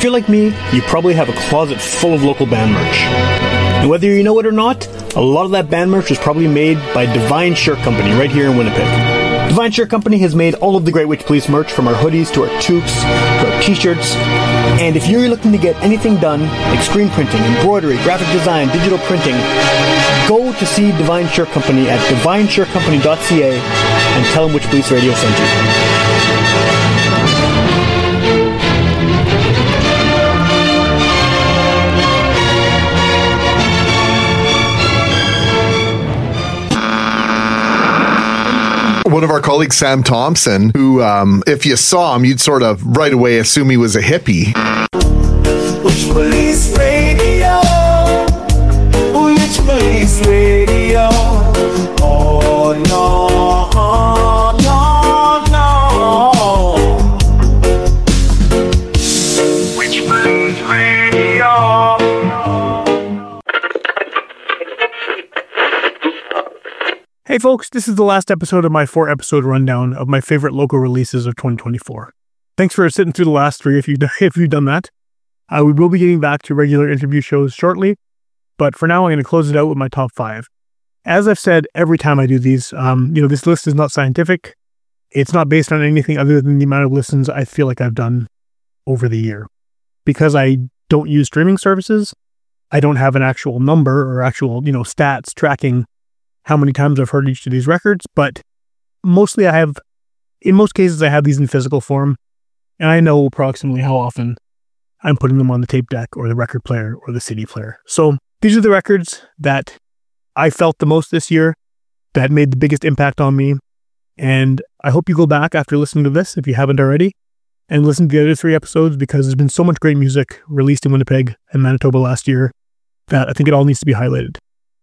you're like me, you probably have a closet full of local band merch. And whether you know it or not, a lot of that band merch was probably made by Divine Shirt Company right here in Winnipeg. Divine Shirt Company has made all of the Great Witch Police merch, from our hoodies to our toques to our t-shirts. And if you're looking to get anything done, like screen printing, embroidery, graphic design, digital printing, go to see Divine Shirt Company at divineshirtcompany.ca and tell them Witch Police Radio sent you. One of our colleagues, Sam Thompson, who, if you saw him, you'd sort of right away assume he was a hippie. Witch Police Radio, Witch Police Radio. Oh no, no, no. Witch Police Radio. Hey folks, this is the last episode of my 4-episode rundown of my favorite local releases of 2024. Thanks for sitting through the last 3 if you've done that. We will be getting back to regular interview shows shortly, but for now I'm going to close it out with my top 5. As I've said every time I do these, this list is not scientific. It's not based on anything other than the amount of listens I feel like I've done over the year. Because I don't use streaming services, I don't have an actual number or actual, stats tracking how many times I've heard each of these records, but mostly in most cases I have these in physical form, and I know approximately how often I'm putting them on the tape deck or the record player or the CD player. So these are the records that I felt the most this year, that made the biggest impact on me, and I hope you go back after listening to this, if you haven't already, and listen to the other 3 episodes, because there's been so much great music released in Winnipeg and Manitoba last year that I think it all needs to be highlighted.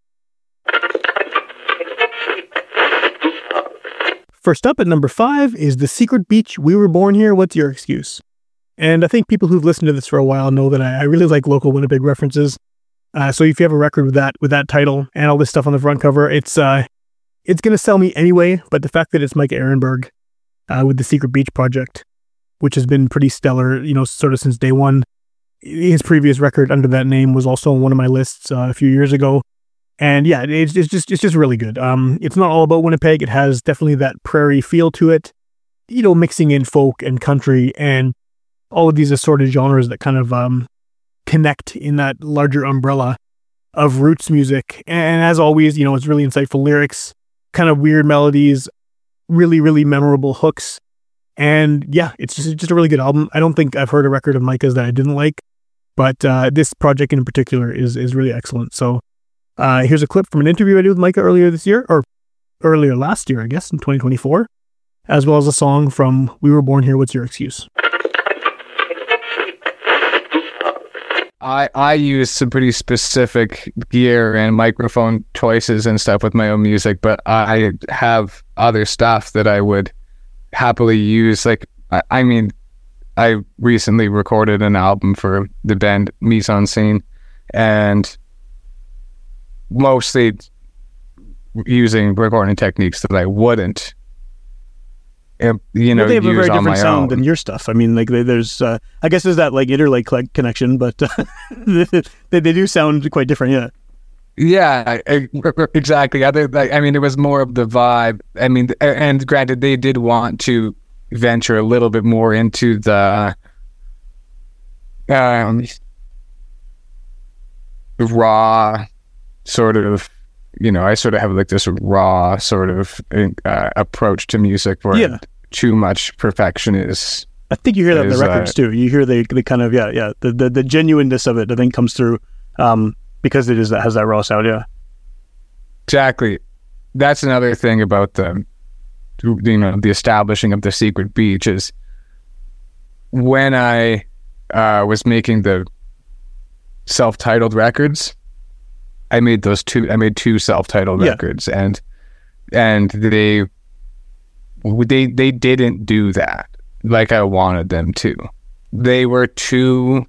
First up at number 5 is The Secret Beach, We Were Born Here, What's Your Excuse? And I think people who've listened to this for a while know that I really like local Winnipeg references. So if you have a record with that title and all this stuff on the front cover, it's going to sell me anyway, but the fact that it's Mike Ehrenberg with The Secret Beach Project, which has been pretty stellar, sort of since day one. His previous record under that name was also on one of my lists a few years ago. And yeah, it's just really good. It's not all about Winnipeg. It has definitely that prairie feel to it, mixing in folk and country and all of these assorted genres that kind of connect in that larger umbrella of roots music. And as always, it's really insightful lyrics, kind of weird melodies, really, really memorable hooks. And yeah, it's just a really good album. I don't think I've heard a record of Micah's that I didn't like, but this project in particular is really excellent. So here's a clip from an interview I did with Micah earlier last year, I guess, in 2024, as well as a song from We Were Born Here, What's Your Excuse? I use some pretty specific gear and microphone choices and stuff with my own music, but I have other stuff that I would happily use. Like, I recently recorded an album for the band Mise en Scene, and mostly using recording techniques that I wouldn't, They have a very different sound than your stuff. I mean, like there's, I guess there's that like interlake connection, but they do sound quite different. Yeah. Yeah, exactly. It was more of the vibe. I mean, and granted, they did want to venture a little bit more into the raw sort of, I sort of have like this raw sort of approach to music where too much perfection is. I think you hear that in the records too. You hear the kind of the genuineness of it, I think, comes through because it has that raw sound. Yeah, exactly. That's another thing about the establishing of The Secret Beach is when I was making the self-titled records. I made two self-titled records, and they didn't do that like I wanted them to. They were too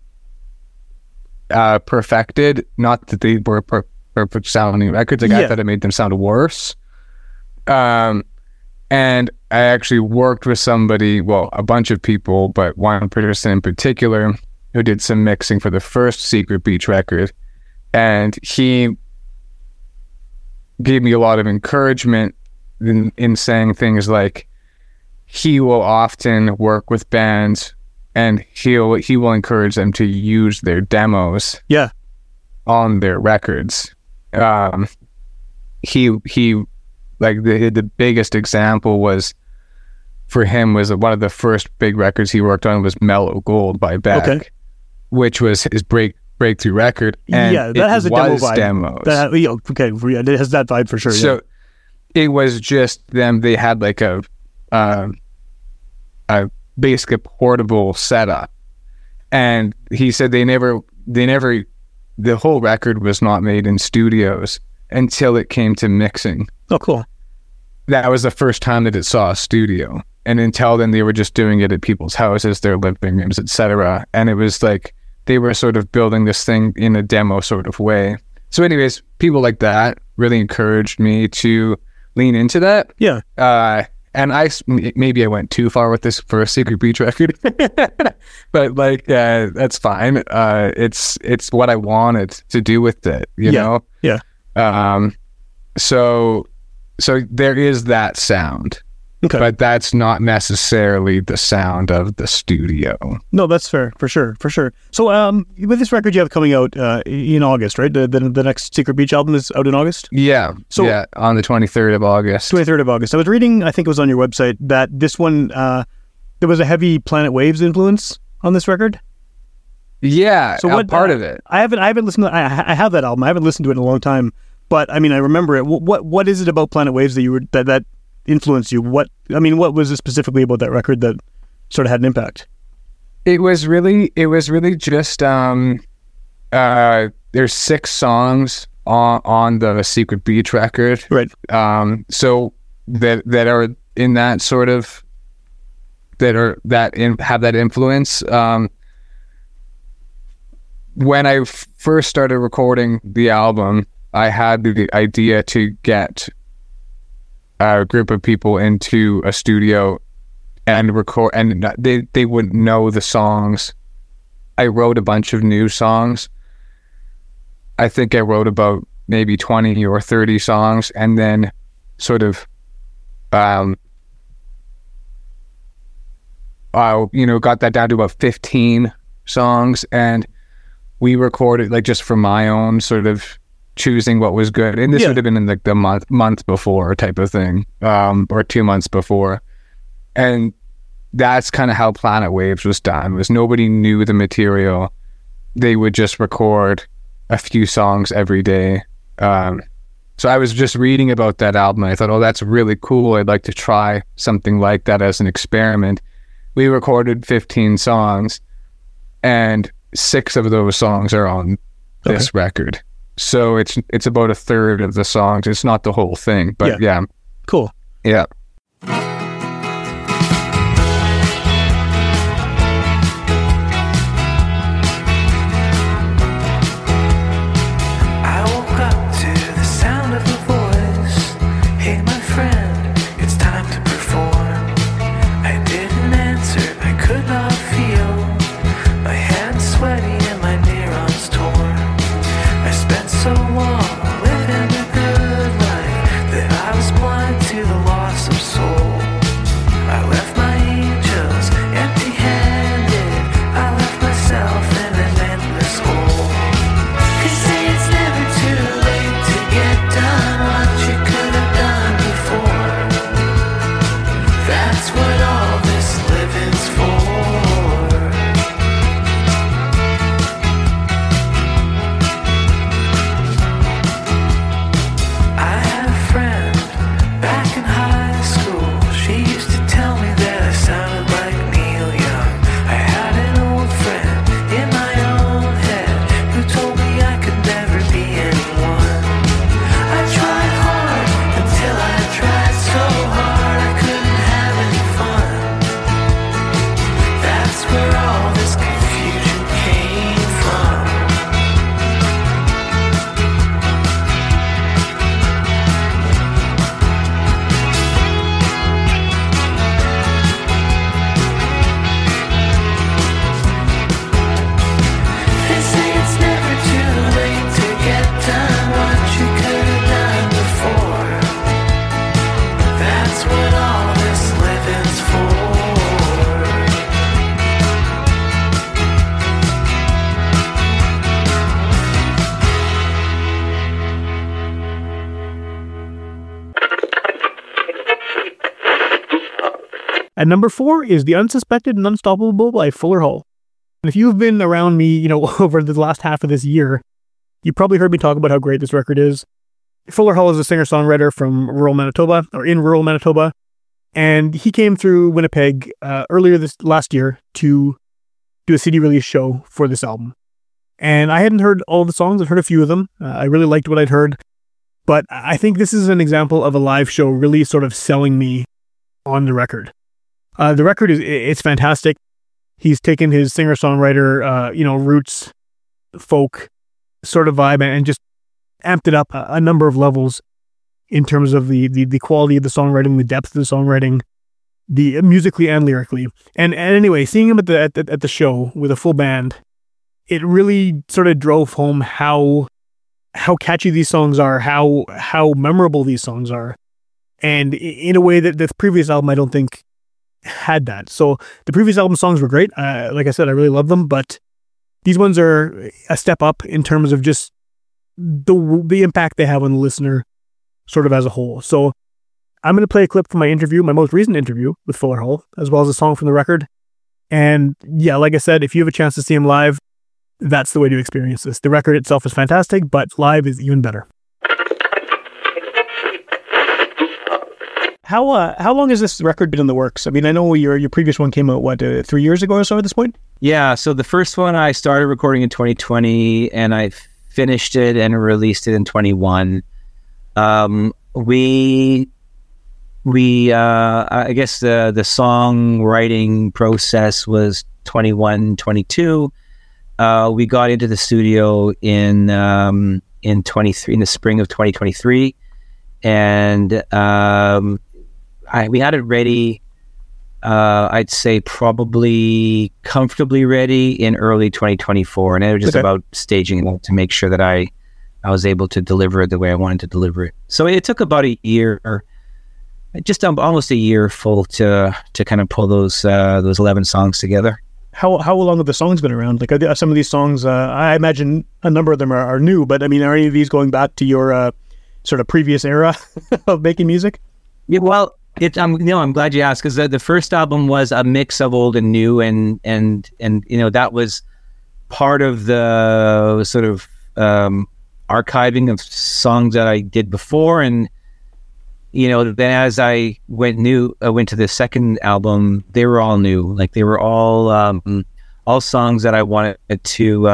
perfected. Not that they were perfect sounding records. I thought I made them sound worse. And I actually worked with somebody, a bunch of people, but one person in particular, who did some mixing for the first Secret Beach record, and he gave me a lot of encouragement in saying things like he will often work with bands and he will encourage them to use their demos Yeah. on their records. He like the biggest example was for him was one of the first big records he worked on was Mellow Gold by Beck, Okay. which was his breakthrough record. And Yeah, that has a demo vibe. Demos. It has that vibe for sure. So it was just them. They had like a basically portable setup, and he said the whole record was not made in studios until it came to mixing. Oh, cool. That was the first time that it saw a studio, and until then they were just doing it at people's houses, their living rooms, etc. And it was like they were sort of building this thing in a demo sort of way. So anyways, people like that really encouraged me to lean into that. Yeah. And maybe I went too far with this for a Secret Beach record, but like that's fine. It's what I wanted to do with it, you know. Yeah. So there is that sound, Okay. but that's not necessarily the sound of the studio. No, that's fair, for sure. So, with this record you have coming out in August, right? The next Secret Beach album is out in August? Yeah. So- yeah, on the 23rd of August. 23rd of August. I was reading, I think it was on your website, that this one, there was a heavy Planet Waves influence on this record. Yeah, So what part of it? I haven't listened to I have that album. I haven't listened to it in a long time, but I mean, I remember it. What is it about Planet Waves that influenced you? What was it specifically about that record that sort of had an impact? It was really just there's 6 songs on the Secret Beach record, Right. so that are in that sort of have that influence. When I first started recording the album, I had the idea to get a group of people into a studio and record, and they wouldn't know the songs. I wrote a bunch of new songs. I think I wrote about maybe 20 or 30 songs, and then sort of got that down to about 15 songs, and we recorded like just for my own sort of choosing what was good. And this would have been in like the month before type of thing, or 2 months before. And that's kind of how Planet Waves was done, was nobody knew the material. They would just record a few songs every day. So I was just reading about that album, and I thought, oh, that's really cool. I'd like to try something like that as an experiment. We recorded 15 songs, and 6 of those songs are on this record. So it's about a third of the songs. It's not the whole thing, but yeah. Cool. Yeah. I woke up to the sound of a voice. Hey, my friend, it's time to perform. I didn't answer, I could not feel. My hands sweaty and my neurons torn. I spent so long living a good life that I was blind to the loss of At number 4 is The Unsuspected and Unstoppable by Fuller Hall. And if you've been around me, over the last half of this year, you probably heard me talk about how great this record is. Fuller Hall is a singer-songwriter from rural Manitoba, or in rural Manitoba, and he came through Winnipeg earlier this last year to do a CD release show for this album. And I hadn't heard all the songs. I've heard a few of them. I really liked what I'd heard. But I think this is an example of a live show really sort of selling me on the record. The record it's fantastic. He's taken his singer-songwriter, roots, folk sort of vibe and just amped it up a number of levels in terms of the quality of the songwriting, the depth of the songwriting, the musically and lyrically. And anyway, seeing him at the show with a full band, it really sort of drove home how catchy these songs are, how memorable these songs are, and in a way that the previous album I don't think had that. So the previous album songs were great. Like I said, I really love them, but these ones are a step up in terms of just the impact they have on the listener sort of as a whole. So I'm going to play a clip from my most recent interview with Fuller Hall, as well as a song from the record. And yeah, like I said, if you have a chance to see him live, that's the way to experience this. The record itself is fantastic, but live is even better. How long has this record been in the works? I mean, I know your previous one came out, 3 years ago or so at this point? Yeah, so the first one I started recording in 2020, and I finished it and released it in 21. I guess the songwriting process was 21, 22. We got into the studio in 23, in the spring of 2023, and we had it ready. I'd say probably comfortably ready in early 2024, and it was just about staging it to make sure that I was able to deliver it the way I wanted to deliver it. So it took about a year, just almost a year full to kind of pull those 11 songs together. How long have the songs been around? Like, are some of these songs, I imagine a number of them are new, but I mean, are any of these going back to your sort of previous era of making music? Yeah, well, I'm glad you asked, because the first album was a mix of old and new, and that was part of the sort of archiving of songs that I did before, and then as I went to the second album, they were all new. Like, they were all songs that I wanted to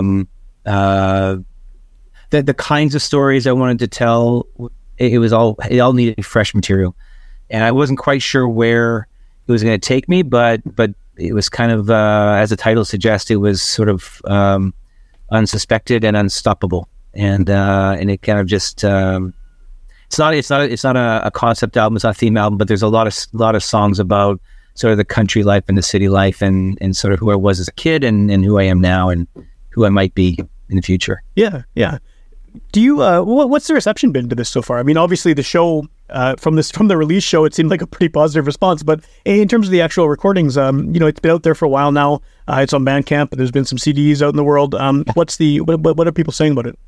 the kinds of stories I wanted to tell. It all needed fresh material, and I wasn't quite sure where it was going to take me, but it was kind of as the title suggests, it was sort of unsuspected and unstoppable, and it kind of just. It's not a concept album. It's not a theme album, but there's a lot of songs about sort of the country life and the city life, and sort of who I was as a kid, and who I am now, and who I might be in the future. Yeah. Do you what's the reception been to this so far? I mean, obviously the show from the release show, it seemed like a pretty positive response, but in terms of the actual recordings, it's been out there for a while now. It's on Bandcamp. There's been some CDs out in the world. What are people saying about it?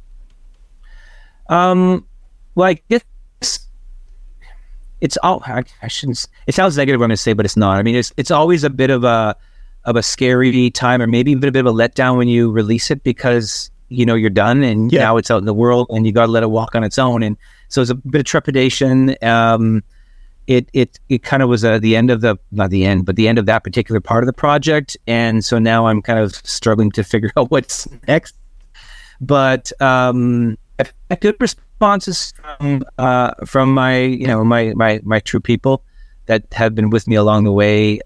Well, I guess it's all. I shouldn't. It sounds negative what I'm going to say, but it's not. I mean, it's always a bit of a scary time, or maybe a bit of a letdown when you release it, because you're done, and now it's out in the world, and you got to let it walk on its own. And so it's a bit of trepidation. It kind of was the end of not the end, but the end of that particular part of the project, and so now I'm kind of struggling to figure out what's next. But I've had good responses from my true people that have been with me along the way.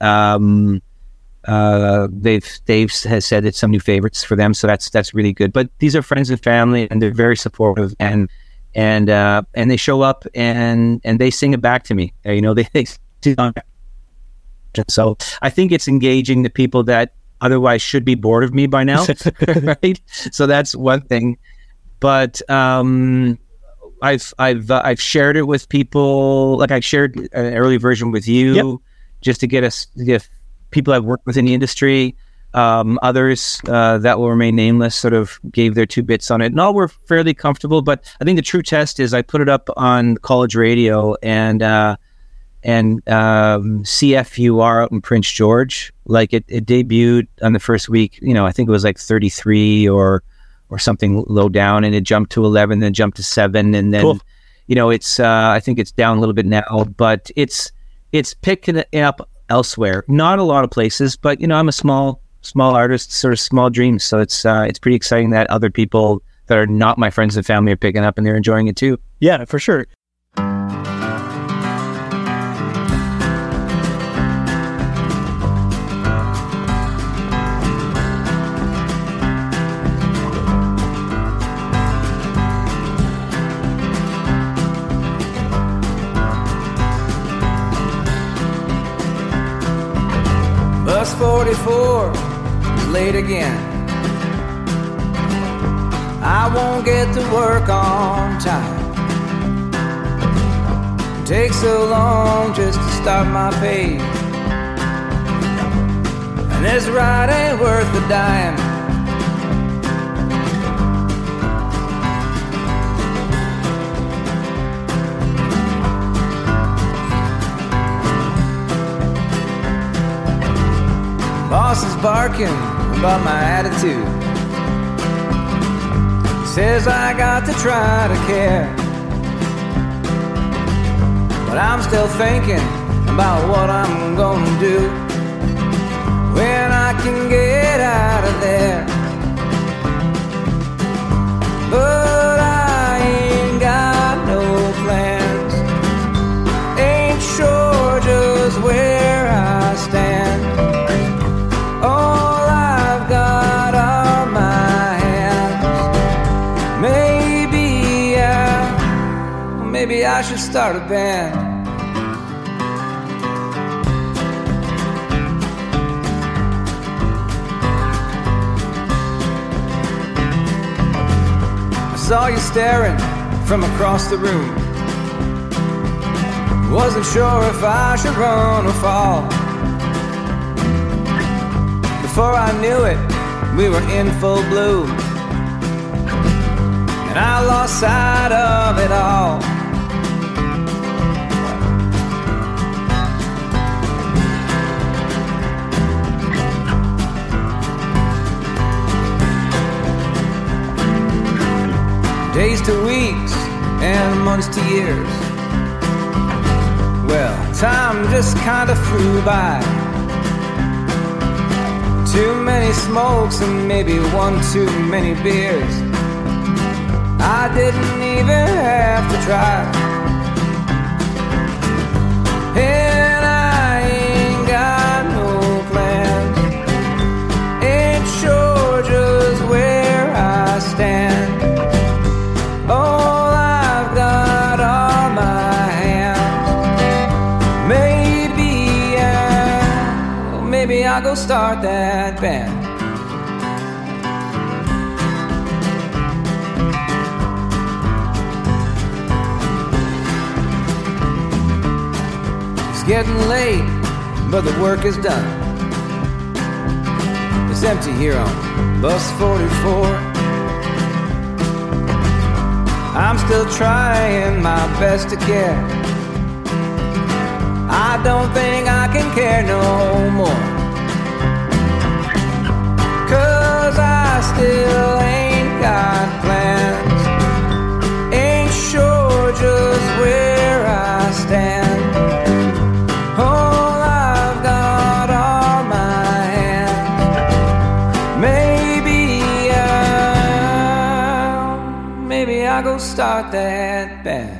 They've said it's some new favorites for them, so that's really good. But these are friends and family, and they're very supportive, and they show up and they sing it back to me. They so I think it's engaging the people that otherwise should be bored of me by now, right? So that's one thing. But I've shared it with people. Like, I shared an early version with you, just to get people I've worked with in the industry. Others that will remain nameless sort of gave their 2 bits on it, and all were fairly comfortable. But I think the true test is I put it up on college radio, and CFUR out in Prince George. Like it debuted on the first week, I think it was like 33 or something low down, and it jumped to 11, then jumped to 7, and then Cool. It's I think it's down a little bit now, but it's picking it up elsewhere. Not a lot of places, but I'm a small artist, sort of small dreams. So it's pretty exciting that other people that are not my friends and family are picking up and they're enjoying it too. Yeah, for sure. Bus 44 is late again. I won't get to work on time. It takes so long just to start my page, and this ride ain't worth a dime. Boss is barking about my attitude. He says I got to try to care, but I'm still thinking about what I'm gonna do when I can get out of there. But I ain't got no plans, ain't sure just where I stand. All I've got are my hands. Maybe I should start a band. I saw you staring from across the room. Wasn't sure if I should run or fall. Before I knew it, we were in full bloom, and I lost sight of it all. Days to weeks and months to years. Well, time just kinda flew by. Too many smokes and maybe one too many beers. I didn't even have to try. And I ain't got no plans, ain't sure just where I stand. All I've got are my hands. Maybe I'll go start that band. It's getting late, but the work is done. It's empty here on bus 44. I'm still trying my best to care. I don't think I can care no more, 'cause I still ain't got plans, ain't sure just where I stand. All I've got are my hands. Maybe I'll go start that band.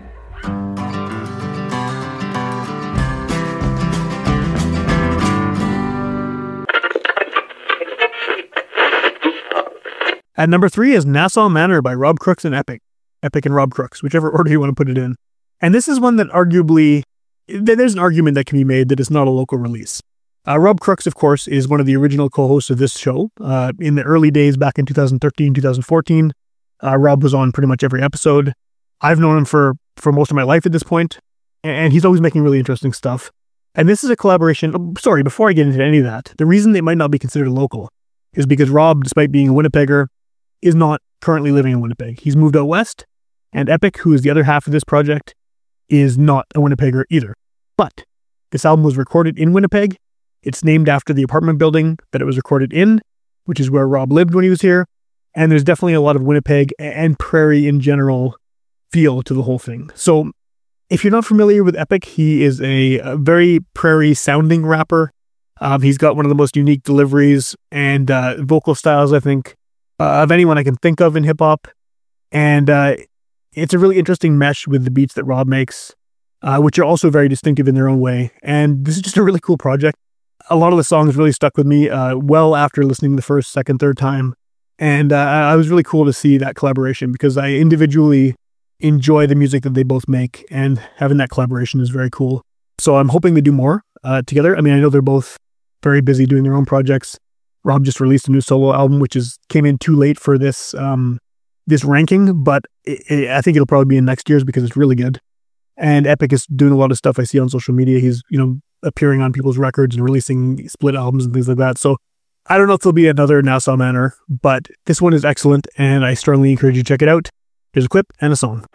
At number 3 is Nassau Manor by Rob Crooks and Epic. Epic and Rob Crooks, whichever order you want to put it in. And this is one that arguably, there's an argument that can be made that it's not a local release. Rob Crooks, of course, is one of the original co-hosts of this show. In the early days, back in 2013, 2014, Rob was on pretty much every episode. I've known him for most of my life at this point, and he's always making really interesting stuff. And this is a collaboration. Sorry, before I get into any of that, the reason they might not be considered local is because Rob, despite being a Winnipegger, is not currently living in Winnipeg. He's moved out west, and Epic, who is the other half of this project, is not a Winnipegger either. But this album was recorded in Winnipeg. It's named after the apartment building that it was recorded in, which is where Rob lived when he was here. And there's definitely a lot of Winnipeg and prairie in general feel to the whole thing. So if you're not familiar with Epic, he is a very prairie sounding rapper. He's got one of the most unique deliveries and vocal styles, I think, of anyone I can think of in hip hop. And it's a really interesting mesh with the beats that Rob makes, which are also very distinctive in their own way. And this is just a really cool project. A lot of the songs really stuck with me well after listening the first, second, third time. And it was really cool to see that collaboration because I individually enjoy the music that they both make, and having that collaboration is very cool. So I'm hoping they do more together. I mean, I know they're both very busy doing their own projects. Rob just released a new solo album, which came in too late for this this ranking, but I think it'll probably be in next year's because it's really good. And Epic is doing a lot of stuff I see on social media. He's, appearing on people's records and releasing split albums and things like that. So I don't know if there'll be another Nassau Manor, but this one is excellent, and I strongly encourage you to check it out. Here's a clip and a song.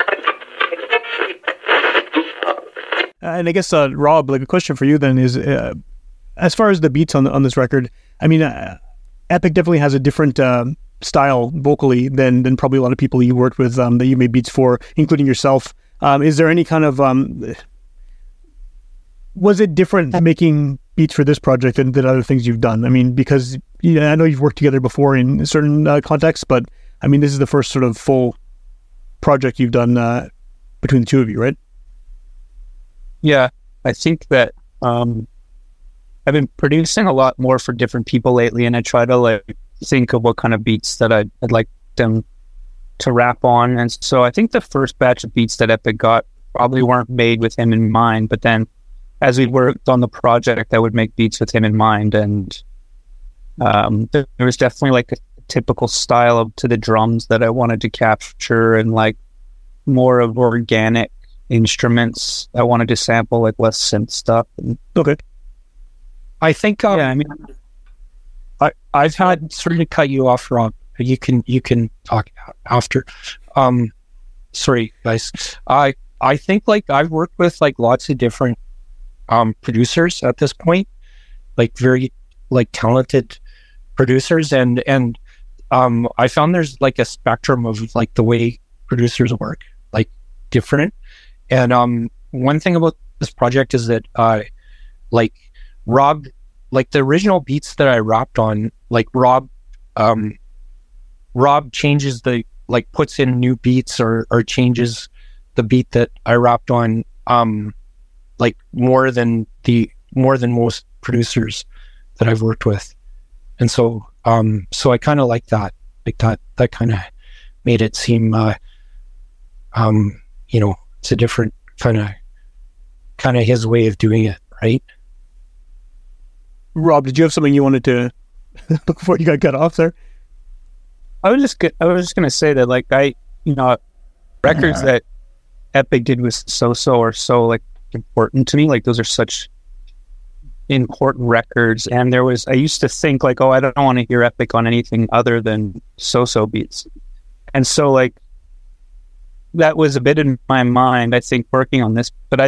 And I guess, Rob, like a question for you then is, as far as the beats on this record, I mean, Epic definitely has a different style vocally than probably a lot of people you worked with that you made beats for, including yourself. Is there any kind of... was it different making beats for this project than other things you've done? I mean, because I know you've worked together before in certain contexts, but I mean, this is the first sort of full project you've done between the two of you, right? Yeah, I think that I've been producing a lot more for different people lately, and I try to think of what kind of beats that I'd like them to rap on. And so I think the first batch of beats that Epic got probably weren't made with him in mind, but then as we worked on the project, I would make beats with him in mind, and there was definitely a typical style to the drums that I wanted to capture, and more of organic instruments I wanted to sample, less synth stuff. Okay. I think I've had, sorry to cut you off, Rob. You can talk after. Sorry guys. I think I've worked with lots of different producers at this point, very talented producers, and I found there's a spectrum of the way producers work, different. And one thing about this project is that Rob, the original beats that I rapped on, Rob changes puts in new beats or changes the beat that I rapped on more than most producers that I've worked with. And so I kind of like that. That kind of made it seem it's a different kind of his way of doing it, right? Rob, did you have something you wanted to before you got cut off there? I was just gonna say that records that Epic did with So are so important to me. Those are such important records, and I used to think I don't want to hear Epic on anything other than So beats, and so that was a bit in my mind, I think, working on this, but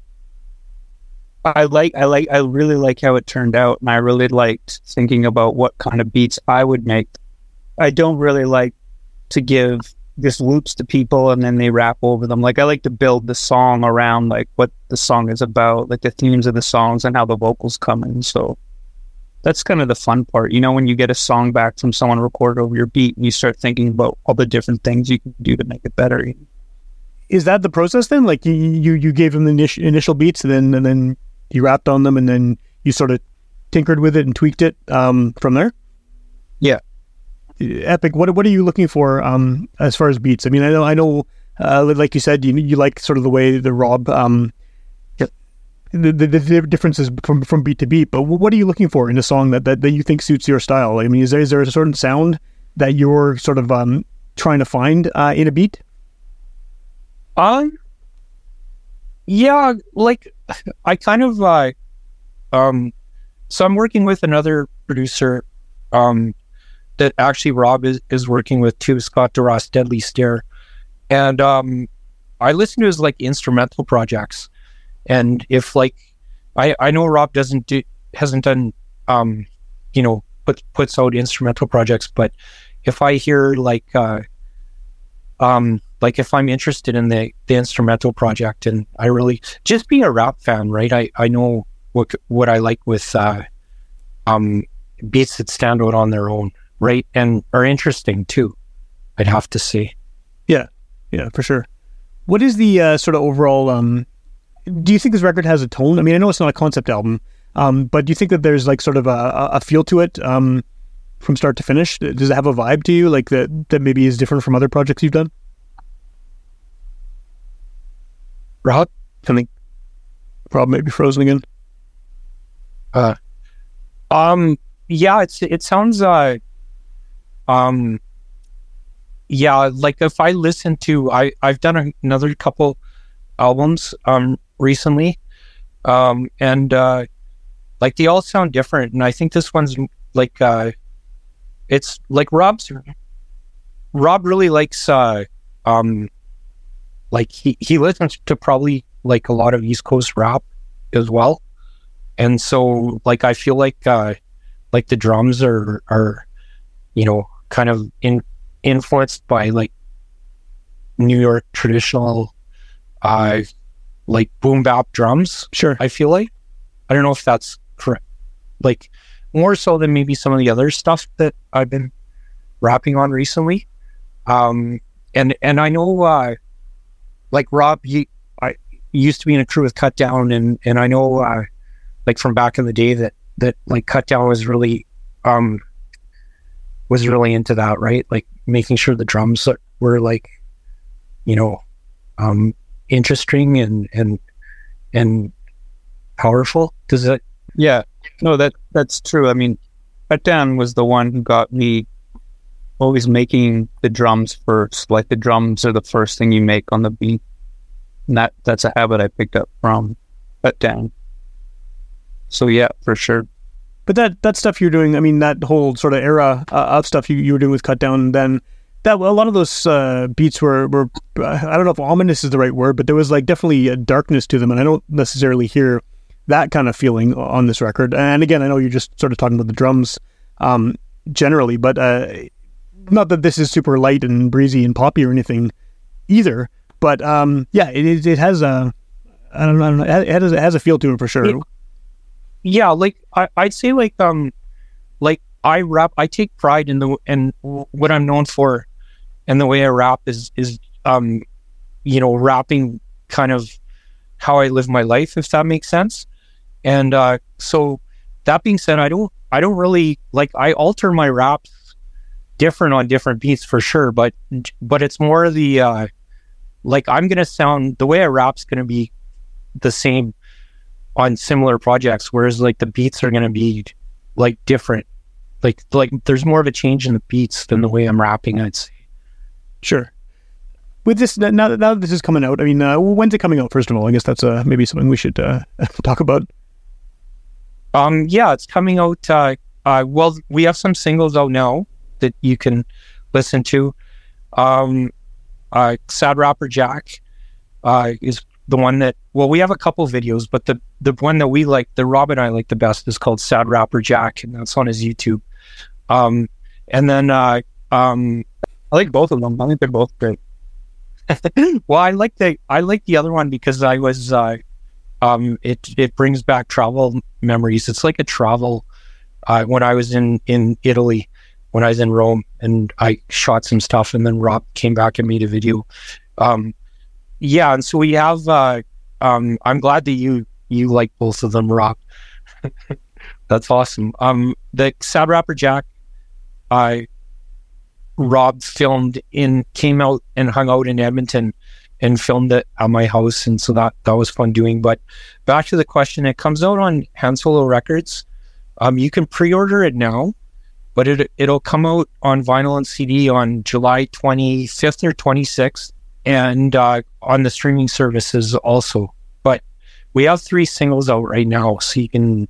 I really like how it turned out, and I really liked thinking about what kind of beats I would make. I don't really like to give just loops to people and then they rap over them. I like to build the song around what the song is about, the themes of the songs and how the vocals come in. So that's kind of the fun part, when you get a song back from someone recorded over your beat and you start thinking about all the different things you can do to make it better. Is that the process then? You gave them the initial beats and then you rapped on them and then you sort of tinkered with it and tweaked it from there? Yeah. Epic, what are you looking for as far as beats? I mean, I know, like you said, you like sort of the way the Rob, the differences from beat to beat. But what are you looking for in a song that you think suits your style? I mean, is there a certain sound that you're sort of trying to find in a beat? Yeah, I kind of so I'm working with another producer that actually Rob is working with too, Scott DeRoss, Deadly Stare. And I listen to his instrumental projects, And if like, I know Rob hasn't done, puts out instrumental projects, but if I hear like if I'm interested in the instrumental project, and I really just being a rap fan, right? I know what I like with beats that stand out on their own, right, and are interesting too, I'd have to say. Yeah, for sure. What is the sort of overall? Do you think this record has a tone? I mean, I know it's not a concept album, but do you think that there's like sort of a feel to it from start to finish? Does it have a vibe to you, like that maybe is different from other projects you've done? Rob? I think Rob may be frozen again. Yeah, it sounds like if I listen to I've done another couple albums recently, and like they all sound different, and I think this one's like it's like Rob really likes like he listens to probably like a lot of East Coast rap as well, and so like I feel like the drums are kind of influenced by like New York traditional like boom bap drums. Sure. I feel like, I don't know if that's correct, like more so than maybe some of the other stuff that I've been rapping on recently. And I know like Rob, I used to be in a crew with Cut Down, and I know like from back in the day that like Cut Down was really into that, right? Like making sure the drums were like, interesting and powerful. Does it? Yeah, no, that's true. I mean, Cut Down was the one who got me always making the drums first. Like the drums are the first thing you make on the beat. And that's a habit I picked up from Cut Down. So yeah, for sure. But that stuff you're doing, I mean, that whole sort of era of stuff you were doing with Cut Down, then that a lot of those beats were I don't know if ominous is the right word, but there was like definitely a darkness to them, and I don't necessarily hear that kind of feeling on this record. And again, I know you're just sort of talking about the drums generally, but not that this is super light and breezy and poppy or anything either. But yeah, it has a it has a feel to it for sure. Yeah, like I'd say like I rap. I take pride in what I'm known for, and the way I rap is rapping kind of how I live my life, if that makes sense. And so that being said, I don't really like, I alter my raps different on different beats for sure, but it's more the like I'm gonna sound, the way I rap's gonna be the same on similar projects, whereas like the beats are gonna be like different. Like there's more of a change in the beats than the way I'm rapping, I'd say. Sure. With this, now that this is coming out, I mean, when's it coming out, first of all? I guess that's maybe something we should talk about. Yeah, it's coming out. Well, we have some singles out now that you can listen to. Sad Rapper Jack is the one that, well, we have a couple videos, but the one that we like, the Rob and I like the best, is called Sad Rapper Jack, and that's on his YouTube. And then I like both of them. I think they're both great. Well, I like the other one because I was it brings back travel memories. It's like a travel when I was in Italy, when I was in Rome, and I shot some stuff, and then Rob came back and made a video. Yeah, and so we have I'm glad that you like both of them, Rob. That's awesome. The Sad Rapper Jack, Rob came out and hung out in Edmonton and filmed it at my house, and so that was fun doing. But back to the question, it comes out on Han Solo Records. You can pre-order it now, but it'll come out on vinyl and CD on July 25th or 26th, and on the streaming services also. But we have 3 singles out right now, so you can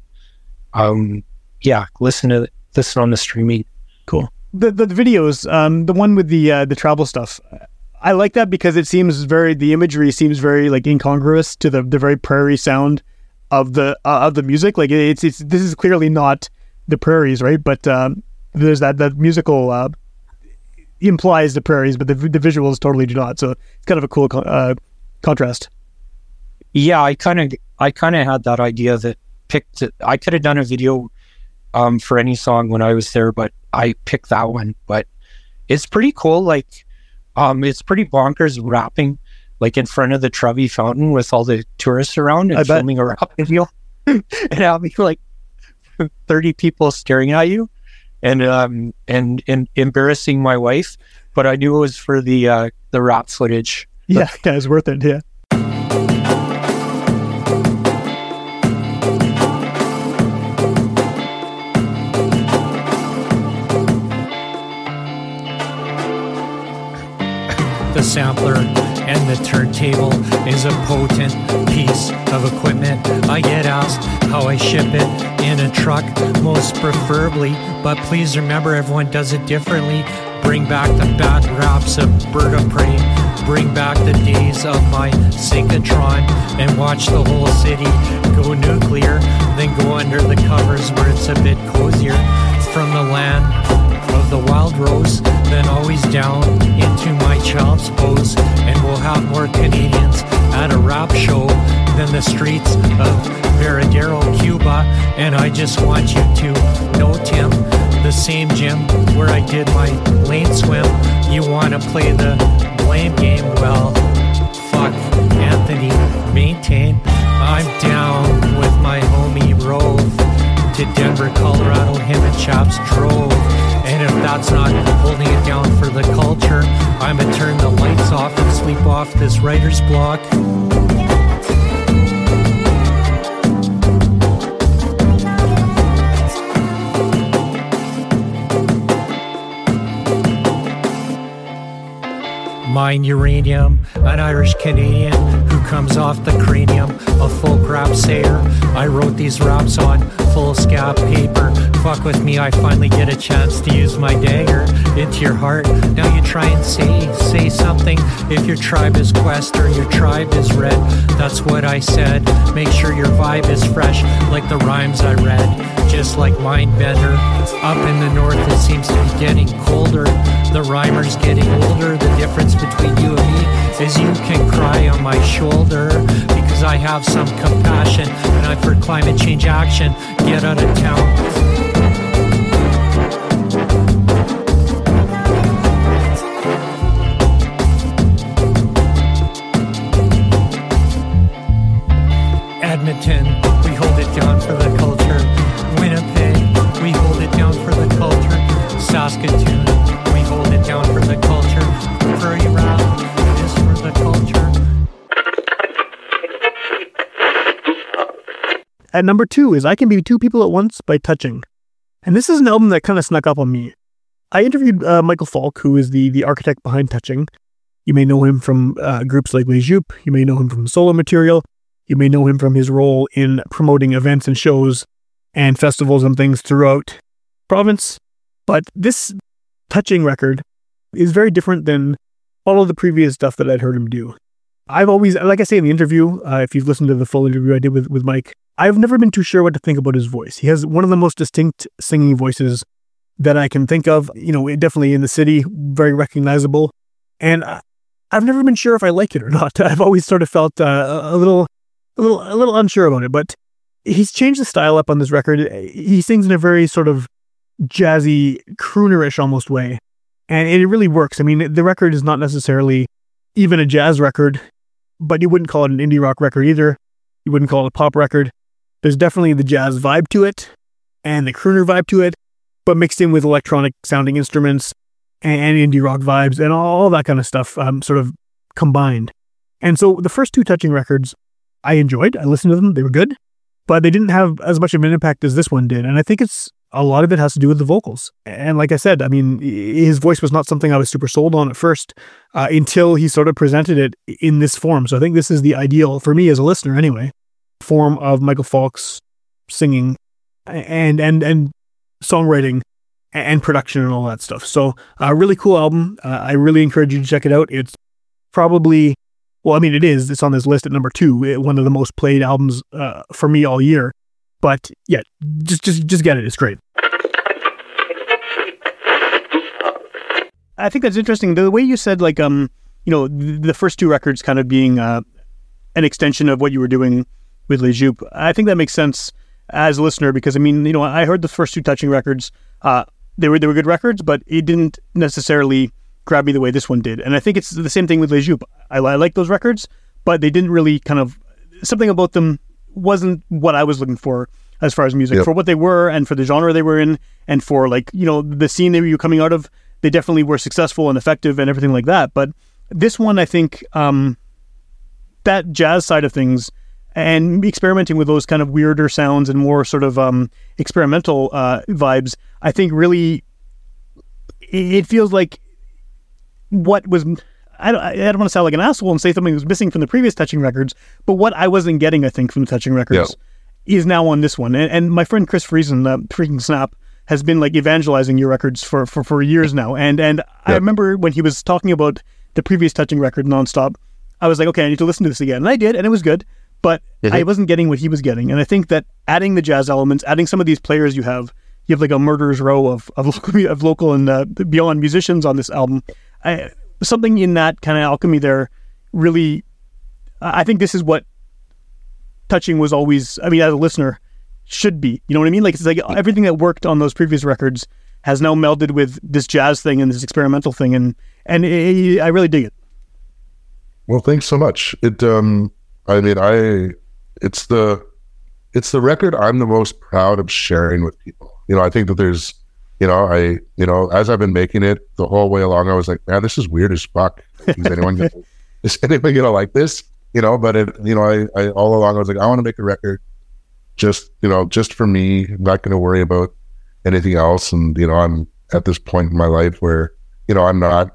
listen on the streaming. Cool. The videos, the one with the travel stuff, I like that because the imagery seems very like incongruous to the very prairie sound of the music. Like it's this is clearly not the prairies, right? But there's that musical implies the prairies, but the visuals totally do not. So it's kind of a cool contrast. Yeah, I kind of had that idea that I could have done a video for any song when I was there, but I picked that one. But it's pretty cool. Like, it's pretty bonkers rapping like in front of the Trevi Fountain with all the tourists around and filming a rap video and having like 30 people staring at you and embarrassing my wife. But I knew it was for the rap footage. Yeah, it's worth it. Yeah. The sampler and the turntable is a potent piece of equipment. I get asked how I ship it in a truck, most preferably, but please remember everyone does it differently. Bring back the bad raps of Bird of Prey. Bring back the days of my synchrotron and watch the whole city go nuclear, then go under the covers where it's a bit cozier. From the land of the wild rose, then always down into my child's pose, and we'll have more Canadians at a rap show than the streets of Veradero, Cuba. And I just want you to know, Tim, the same gym where I did my lane swim, you want to play the blame game? Well, fuck Anthony, maintain. I'm down with my homie Rove to Denver, Colorado, him and Chaps drove. And if that's not holding it down for the culture, I'ma turn the lights off and sleep off this writer's block. Mine uranium, an Irish Canadian who comes off the cranium, a folk rap sayer. I wrote these raps on foolscap paper. Fuck with me, I finally get a chance to use my dagger into your heart. Now you try and say something. If your tribe is quest or your tribe is red, that's what I said. Make sure your vibe is fresh, like the rhymes I read. Just like Mindbender, up in the north it seems to be getting colder. The rhymer's getting older. The difference between you and me is you can cry on my shoulder because I have some compassion and I'm for climate change action. Get out of town. Edmonton, we hold it down for the culture. Winnipeg, we hold it down for the culture. Saskatoon, we hold it down for the culture. Prairie Rap is for the culture. At number 2 is I Can Be Two People at Once by Touching. And this is an album that kind of snuck up on me. I interviewed Michael Falk, who is the architect behind Touching. You may know him from groups like Les Jupes. You may know him from solo material. You may know him from his role in promoting events and shows and festivals and things throughout province. But this Touching record is very different than all of the previous stuff that I'd heard him do. I've always, like I say in the interview, if you've listened to the full interview I did with Mike, I've never been too sure what to think about his voice. He has one of the most distinct singing voices that I can think of. You know, definitely in the city, very recognizable. And I've never been sure if I like it or not. I've always sort of felt a little unsure about it, but he's changed the style up on this record. He sings in a very sort of jazzy, croonerish almost way, and it really works. I mean, the record is not necessarily even a jazz record, but you wouldn't call it an indie rock record either. You wouldn't call it a pop record. There's definitely the jazz vibe to it and the crooner vibe to it, but mixed in with electronic sounding instruments and indie rock vibes and all that kind of stuff sort of combined. And so the first 2 Touching records I enjoyed. I listened to them. They were good, but they didn't have as much of an impact as this one did. And I think a lot of it has to do with the vocals. And like I said, I mean, his voice was not something I was super sold on at first until he sort of presented it in this form. So I think this is the ideal, for me as a listener anyway, form of Michael Falk's singing and songwriting and production and all that stuff. So a really cool album. I really encourage you to check it out. It's probably, well, I mean, it's on this list at number 2, one of the most played albums for me all year. But yeah, just get it. It's great. I think that's interesting. The way you said, like, the first 2 records kind of being an extension of what you were doing with Les Jupes. I think that makes sense as a listener, because I mean, I heard the first 2 Touching records. They were good records, but it didn't necessarily grab me the way this one did. And I think it's the same thing with Les Jupes. I like those records, but they didn't really something about them wasn't what I was looking for as far as music. Yep. For what they were and for the genre they were in, and for the scene they were coming out of, they definitely were successful and effective and everything like that. But this one, I think, that jazz side of things and experimenting with those kind of weirder sounds and more sort of experimental vibes, I think really it feels like what was, I don't want to sound like an asshole and say something was missing from the previous Touching records, but what I wasn't getting, I think, from the Touching records is now on this one. And my friend Chris Friesen, Freaking Snap, has been like evangelizing your records for years now. And I remember when he was talking about the previous Touching record, Nonstop, I was like, okay, I need to listen to this again. And I did, and it was good, but I wasn't getting what he was getting. And I think that adding the jazz elements, adding some of these players you have like a murderer's row of local and beyond musicians on this album. Something in that kind of alchemy there really, I think this is what Touching was always, I mean, as a listener, should be. You know what I mean? Like, it's like everything that worked on those previous records has now melded with this jazz thing and this experimental thing, and I really dig it. Well, thanks so much. It's the record I'm the most proud of sharing with people. I think that there's, as I've been making it the whole way along, I was like, man, this is weird as fuck. Is anyone gonna like this? But I all along I was like, I want to make a record just for me. I'm not going to worry about anything else. And I'm at this point in my life where I'm not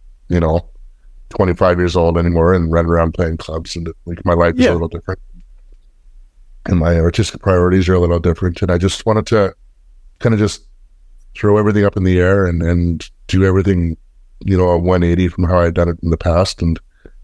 25 years old anymore and running around playing clubs, and like my life is a little different, and my artistic priorities are a little different. And I just wanted to kind of just throw everything up in the air and do everything, a 180 from how I'd done it in the past, and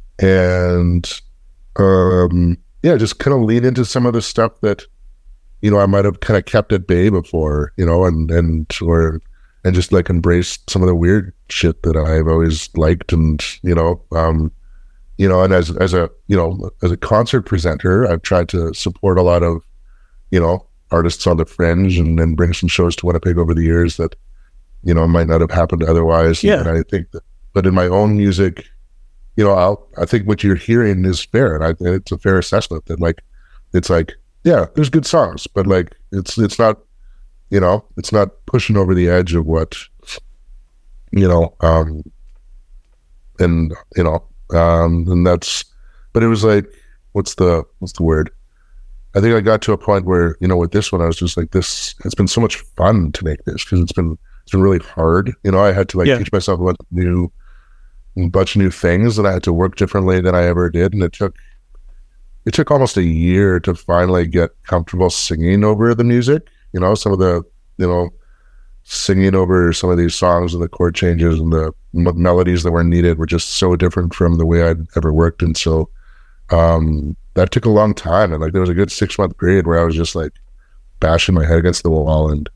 just kind of lean into some of the stuff that I might have kind of kept at bay before, and just like embrace some of the weird shit that I've always liked, and and as a concert presenter, I've tried to support a lot of artists on the fringe and bring some shows to Winnipeg over the years that might not have happened otherwise. And I think that, but in my own music, I think what you're hearing is fair, and it's a fair assessment that there's good songs, but like it's not it's not pushing over the edge of what and that's, but it was like, what's the word? I think I got to a point where, with this one, I was just like, this, it's been so much fun to make this, because it's been really hard. I had to teach myself a bunch of new things, and I had to work differently than I ever did. And it took almost a year to finally get comfortable singing over the music. Some of the, singing over some of these songs and the chord changes and the melodies that were needed were just so different from the way I'd ever worked. And so, that took a long time, and there was a good 6-month period where I was just like bashing my head against the wall, and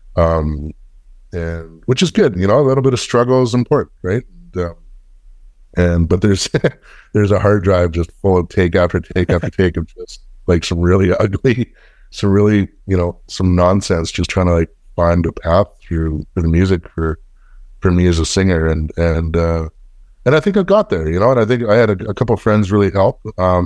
which is good, a little bit of struggle is important, right? But there's there's a hard drive just full of take after take after take of just like some really ugly, some really some nonsense, just trying to find a path through for the music for me as a singer, and I think I got there, and I think I had a couple of friends really help.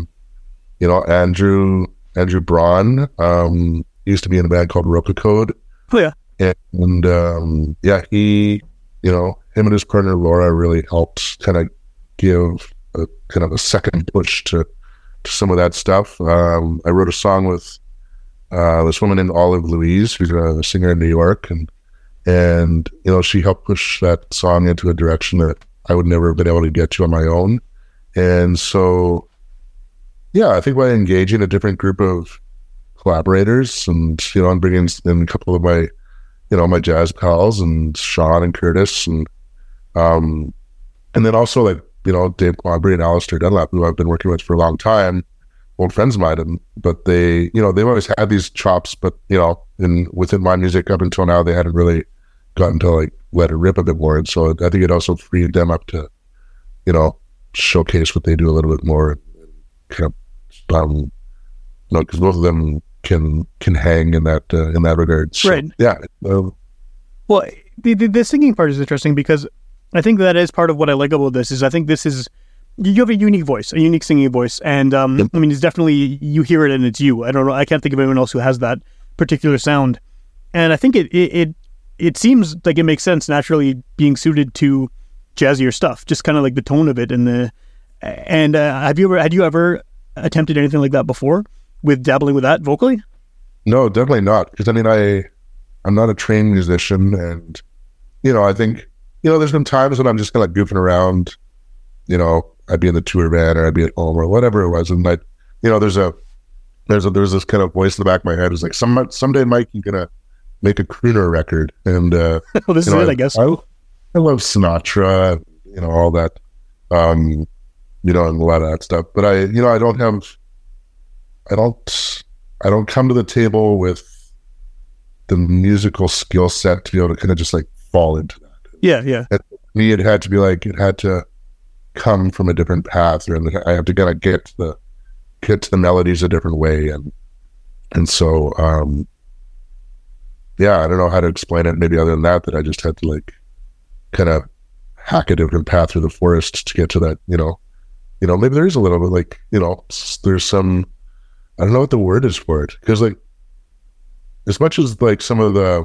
Andrew Braun, he used to be in a band called Roca Code. Oh yeah. And he, him and his partner Laura really helped kind of give a second push to some of that stuff. I wrote a song with this woman named Olive Louise, who's a singer in New York, and she helped push that song into a direction that I would never have been able to get to on my own. And so, I think by engaging a different group of collaborators, and I'm bringing in a couple of my my jazz pals, and Sean and Curtis, and then also you know, Dave Quanbury and Alistair Dunlap, who I've been working with for a long time, old friends of mine, but they, you know, they've always had these chops, but, you know, within my music up until now, they hadn't really gotten to like let it rip a bit more. And so I think it also freed them up to, you know, showcase what they do a little bit more, and kind of, you know, because both of them can hang in that regard. So, Right. Yeah. Well, the singing part is interesting because I think that is part of what I like about this. Is I think this is, you have a unique voice, a unique singing voice, and I mean, it's definitely, you hear it and it's you. I don't know, I can't think of anyone else who has that particular sound, and I think it seems like it makes sense naturally being suited to jazzier stuff, just kind of like the tone of it had you ever attempted anything like that before, with dabbling with that vocally? No, definitely not. Because I mean, I'm not a trained musician, and you know, I think, you know, there's been times when I'm just kind of like goofing around. You know, I'd be in the tour van, or I'd be at home, or whatever it was, and like, you know, there's this kind of voice in the back of my head who's like, someday, Mike, you're gonna make a crooner record, and Well, this is you know, it, I guess. I love Sinatra, you know, all that, you know, and a lot of that stuff. But I don't come to the table with the musical skill set to be able to kind of just like fall into that. Yeah. And for me, it had to come from a different path, and I have to kind of get to the melodies a different way, and so yeah, I don't know how to explain it. Maybe other than that I just had to like kind of hack a different path through the forest to get to that. You know, maybe there is a little bit like, you know, there's some, I don't know what the word is for it, because like, as much as like some of the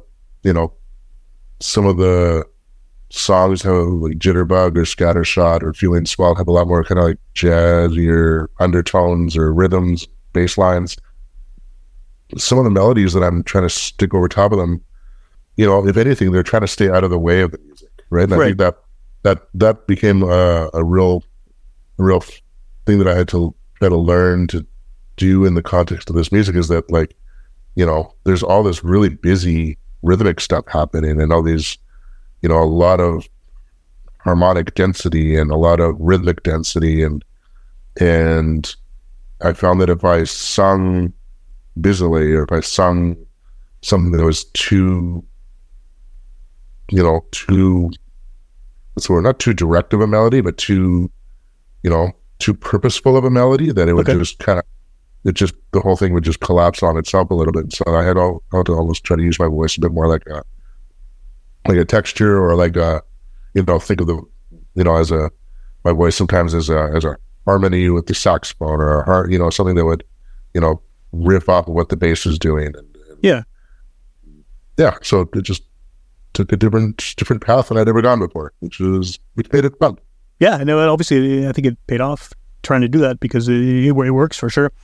songs have like Jitterbug or Scattershot or Feeling Swell have a lot more kind of like jazzier undertones or rhythms, bass lines, some of the melodies that I'm trying to stick over top of them, you know, if anything, they're trying to stay out of the way of the music, right? And I think that became a real thing that I had to try to learn to do in the context of this music, is that, like, you know, there's all this really busy rhythmic stuff happening, and all these, you know, a lot of harmonic density and a lot of rhythmic density, and I found that if I sung busily, or if I sung something that was too, you know, not too direct of a melody, but too, you know, too purposeful of a melody, that it would just kind of, the whole thing would just collapse on itself a little bit. So I had to almost try to use my voice a bit more like a texture, or like a, you know, think of the, you know, my voice sometimes as a harmony with the saxophone, or you know, something that would, you know, riff off of what the bass is doing. And so it just took a different path than I'd ever gone before, which made it fun. Yeah, I know. Obviously, I think it paid off trying to do that, because it works for sure.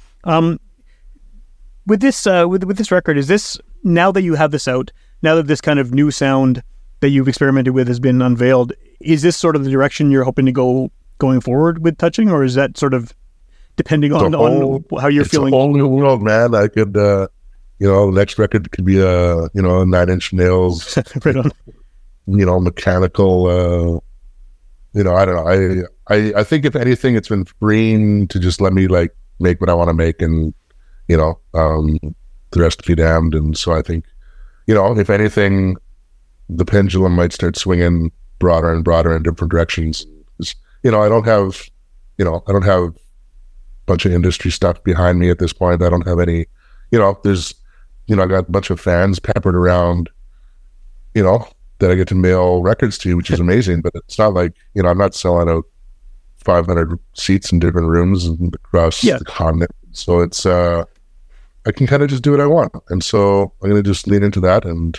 With this record, is this, now that you have this out, now that this kind of new sound that you've experimented with has been unveiled, is this sort of the direction you're hoping to go going forward with Touching, or is that sort of depending on how you're feeling? It's a whole new world, man. I could, you know, the next record could be a 9 Inch Nails, right on. You know, mechanical. You know, I don't know. I think if anything, it's been freeing to just let me like make what I want to make, and you know, the rest be damned. And so I think, you know, if anything, the pendulum might start swinging broader and broader in different directions. You know, I don't have a bunch of industry stuff behind me at this point. I don't have any, you know, I got a bunch of fans peppered around, you know, that I get to mail records to, which is amazing. But it's not like, you know, I'm not selling out 500 seats in different rooms across the continent. So it's, I can kind of just do what I want. And so I'm going to just lean into that. And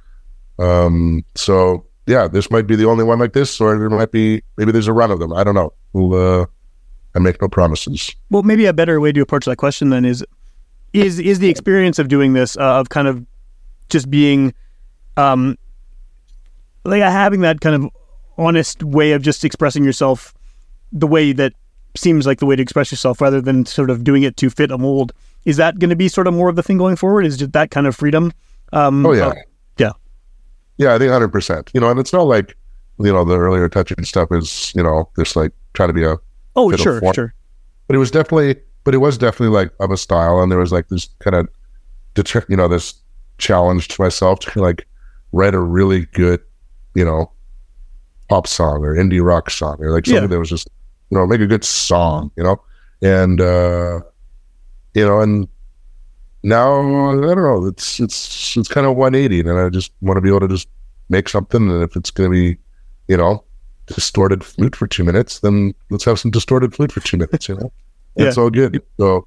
so, yeah, this might be the only one like this, or there might be, maybe there's a run of them. I don't know. I make no promises. Well, maybe a better way to approach that question then is the experience of doing this, of kind of just being, like having that kind of honest way of just expressing yourself the way that seems like the way to express yourself, rather than sort of doing it to fit a mold. Is that going to be sort of more of the thing going forward? Is just that kind of freedom? Yeah, I think 100%. You know, and it's not like, you know, the earlier Touching stuff is, you know, this like trying to be a Oh, fiddle sure, form. sure. But it was definitely like of a style, and there was like this kind of this challenge to myself to like write a really good, pop song or indie rock song or like something that was just, make a good song, and and now I don't know, it's kind of 180, and I just want to be able to just make something, and if it's going to be, distorted flute for 2 minutes, then let's have some distorted flute for 2 minutes, It's all good. So,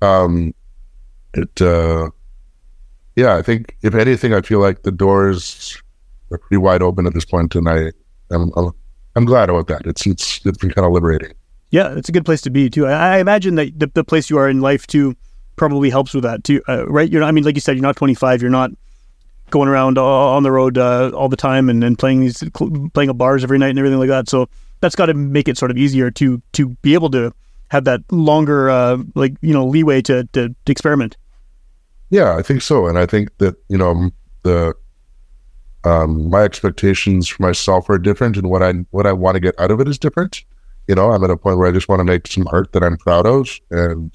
I think if anything, I feel like the doors are pretty wide open at this point, and I'm glad about that. It's been kind of liberating. Yeah, it's a good place to be too. I imagine that the place you are in life too probably helps with that too, right? Like you said, you're not 25. You're not going around on the road all the time and playing at bars every night and everything like that. So that's got to make it sort of easier to be able to have that longer leeway to experiment. Yeah, I think so, and I think that my expectations for myself are different, and what I want to get out of it is different. I'm at a point where I just want to make some art that I'm proud of, and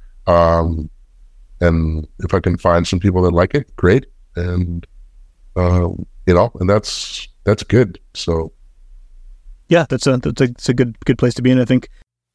if I can find some people that like it, great, and and that's good. So yeah, that's a good place to be in, I think.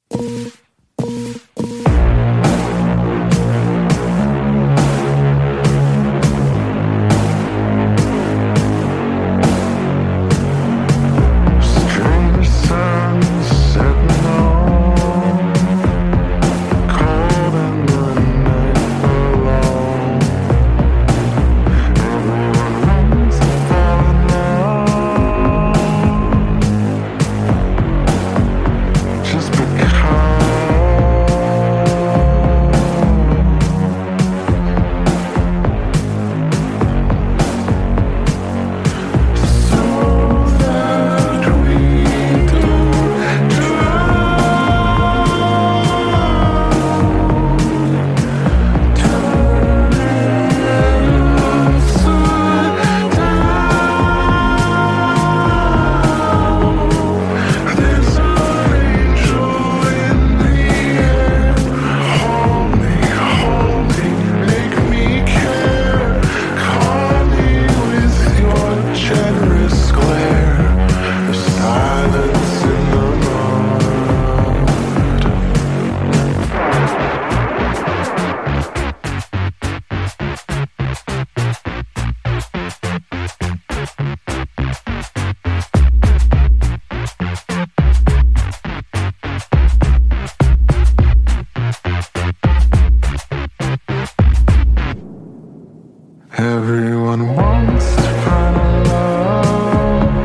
Everyone wants to find a love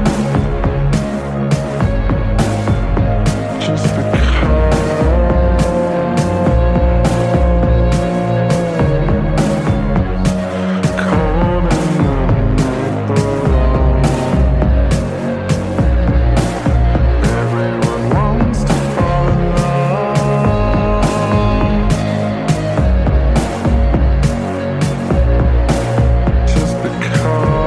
just because cold in the night below. Everyone wants to fall in love just because.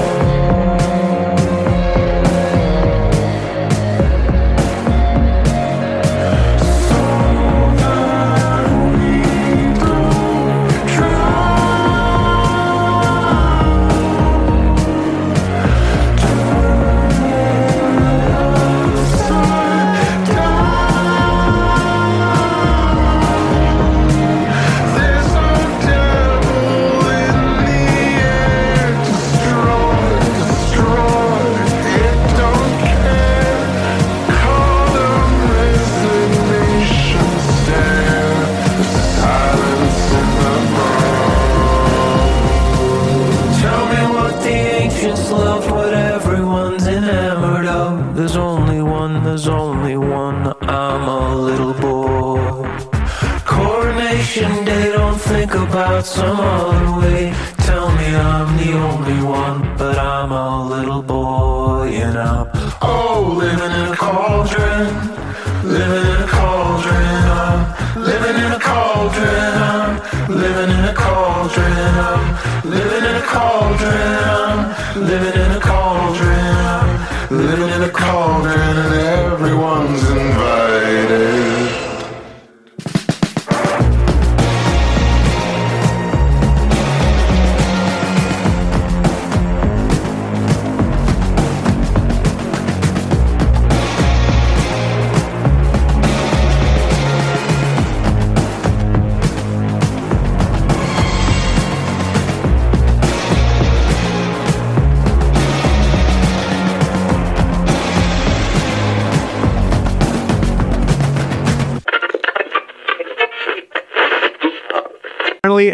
Tell me what the ancients loved, what everyone's enamored of. There's only one, I'm a little boy. Coronation day, don't think about some other way. Tell me I'm the only one, but I'm a little boy, and I'm living in a cauldron, living in a cauldron, I'm living in a cauldron, I'm living in a cauldron, I'm living in a cauldron, I'm living in a cauldron, I'm living in a cauldron, and everyone's invited.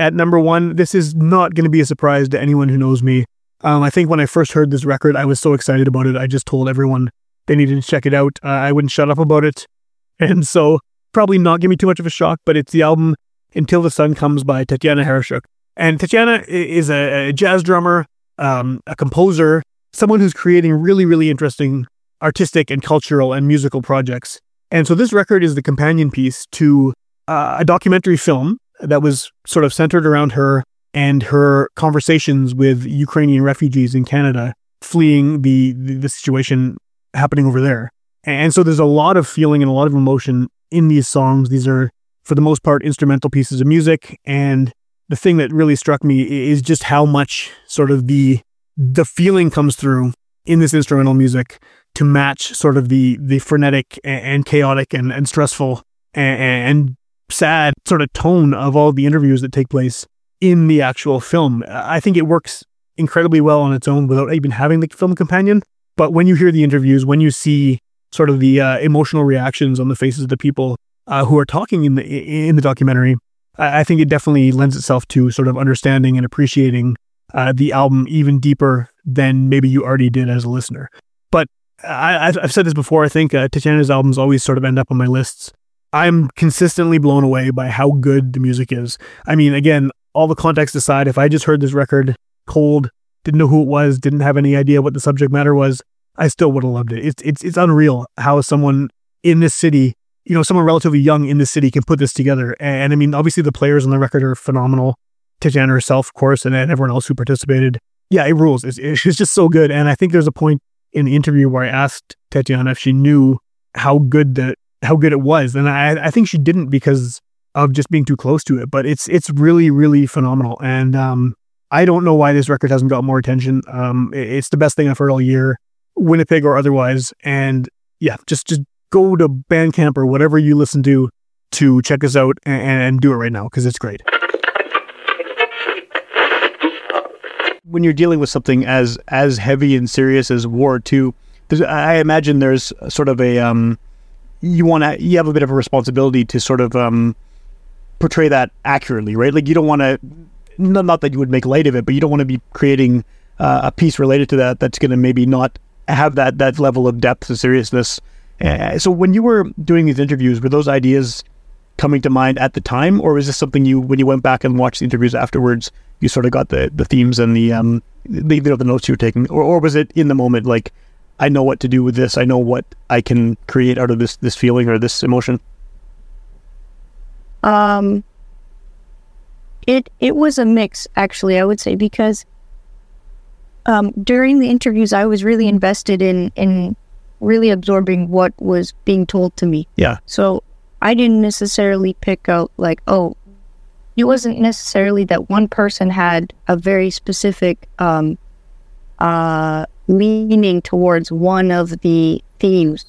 at number 1, this is not going to be a surprise to anyone who knows me. I think when I first heard this record, I was so excited about it. I just told everyone they needed to check it out. I wouldn't shut up about it. And so probably not give me too much of a shock, but it's the album Until the Sun Comes by Tatiana Harashchuk. And Tatiana is a jazz drummer, a composer, someone who's creating really, really interesting artistic and cultural and musical projects. And so this record is the companion piece to a documentary film that was sort of centered around her and her conversations with Ukrainian refugees in Canada fleeing the situation happening over there. And so there's a lot of feeling and a lot of emotion in these songs. These are, for the most part, instrumental pieces of music. And the thing that really struck me is just how much sort of the feeling comes through in this instrumental music to match sort of the frenetic and chaotic and stressful and sad sort of tone of all the interviews that take place in the actual film. I think it works incredibly well on its own without even having the film companion. But when you hear the interviews, when you see sort of the emotional reactions on the faces of the people who are talking in the documentary, I think it definitely lends itself to sort of understanding and appreciating the album even deeper than maybe you already did as a listener. But I've said this before, I think Tatiana's albums always sort of end up on my lists. I'm consistently blown away by how good the music is. I mean, again, all the context aside, if I just heard this record cold, didn't know who it was, didn't have any idea what the subject matter was, I still would have loved it. It's unreal how someone in this city, someone relatively young in this city can put this together. And I mean, obviously the players on the record are phenomenal. Tatiana herself, of course, and everyone else who participated. Yeah, it rules. It's just so good. And I think there's a point in the interview where I asked Tatiana if she knew how good it was. And I think she didn't because of just being too close to it, but it's really, really phenomenal. And I don't know why this record hasn't got more attention. It's the best thing I've heard all year, Winnipeg or otherwise. And yeah, just go to Bandcamp or whatever you listen to check this out and do it right now, because it's great. When you're dealing with something as heavy and serious as War II, I imagine there's sort of a you have a bit of a responsibility to sort of portray that accurately, right? Like you don't want to, not that you would make light of it, but you don't want to be creating a piece related to that's going to maybe not have that level of depth and seriousness. So when you were doing these interviews, were those ideas coming to mind at the time, or was this something when you went back and watched the interviews afterwards, you sort of got the themes and the notes you were taking, or was it in the moment, like, I know what to do with this, I know what I can create out of this feeling or this emotion? It was a mix, actually, I would say, because during the interviews, I was really invested in really absorbing what was being told to me. Yeah. So I didn't necessarily pick out like, it wasn't necessarily that one person had a very specific leaning towards one of the themes,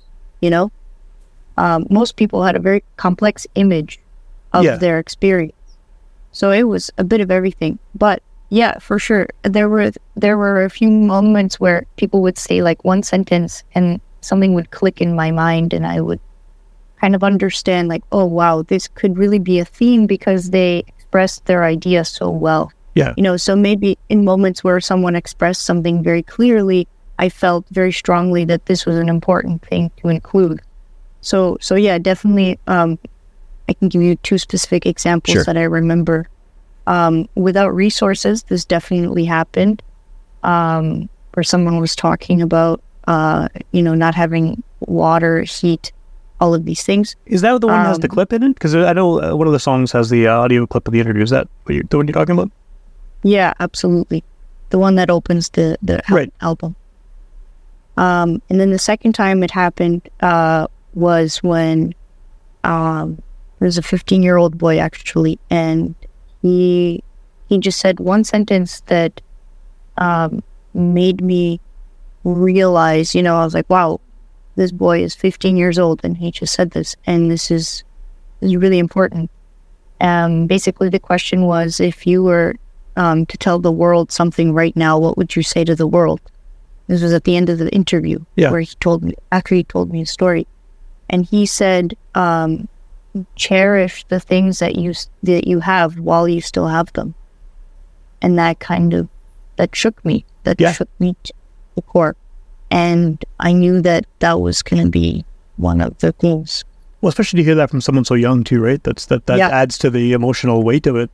most people had a very complex image of their experience. So it was a bit of everything. But yeah, for sure, there were a few moments where people would say like one sentence and something would click in my mind, and I would kind of understand like, oh wow, this could really be a theme because they expressed their idea so well. Yeah. So maybe in moments where someone expressed something very clearly, I felt very strongly that this was an important thing to include. So yeah, definitely, I can give you two specific examples that I remember. Without Resources, this definitely happened, where someone was talking about, not having water, heat, all of these things. Is that the one that has the clip in it? Because I know one of the songs has the audio clip of the interview. Is that the one you're talking about? Yeah, absolutely. The one that opens the album. And then the second time it happened was when there's a 15-year-old boy, actually, and he just said one sentence that made me realize, I was like, wow, this boy is 15 years old and he just said this, and this is really important. Basically, the question was, if you were to tell the world something right now, what would you say to the world? This was at the end of the interview, where after he told me a story. And he said, cherish the things that you have while you still have them. And that shook me. Shook me to the core. And I knew that was going to be one of the things. Well, especially to hear that from someone so young too, right? That adds to the emotional weight of it.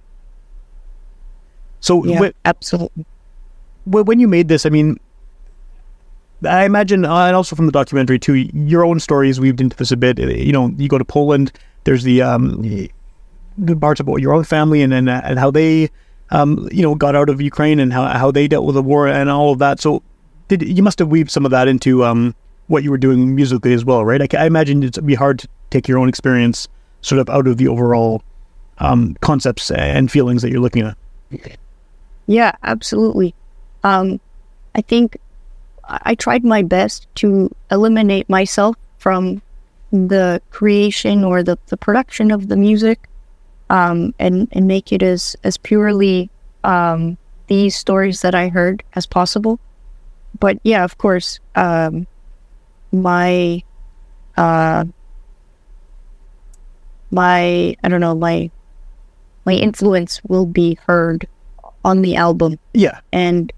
So absolutely. When you made this, I mean, I imagine, and also from the documentary too, your own story is weaved into this a bit. You know, you go to Poland. There's the parts about your own family and how they, got out of Ukraine and how they dealt with the war and all of that. So, you must have weaved some of that into what you were doing musically as well, right? I imagine it'd be hard to take your own experience sort of out of the overall concepts and feelings that you're looking at. Yeah, absolutely. I think I tried my best to eliminate myself from the creation or the production of the music, and make it as purely these stories that I heard as possible. But yeah, of course, my influence will be heard on the album. Yeah. And